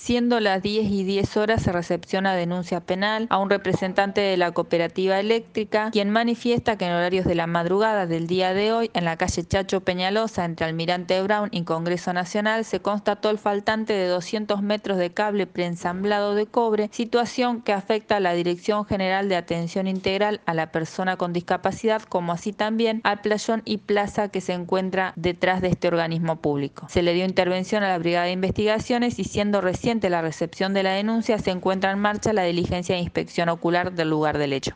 Siendo las 10:10 se recepciona denuncia penal a un representante de la cooperativa eléctrica, quien manifiesta que en horarios de la madrugada del día de hoy, en la calle Chacho Peñalosa, entre Almirante Brown y Congreso Nacional, se constató el faltante de 200 metros de cable preensamblado de cobre, situación que afecta a la Dirección General de Atención Integral a la Persona con Discapacidad, como así también al playón y plaza que se encuentra detrás de este organismo público. Se le dio intervención a la Brigada de Investigaciones y, siendo reciente la recepción de la denuncia, se encuentra en marcha la diligencia de inspección ocular del lugar del hecho.